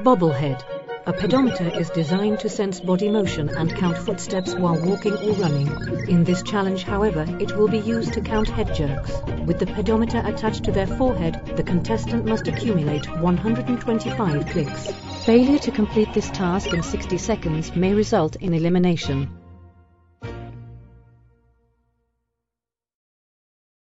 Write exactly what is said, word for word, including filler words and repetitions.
Bobblehead. A pedometer is designed to sense body motion and count footsteps while walking or running. In this challenge, however, it will be used to count head jerks. With the pedometer attached to their forehead, the contestant must accumulate one hundred twenty-five clicks. Failure to complete this task in sixty seconds may result in elimination.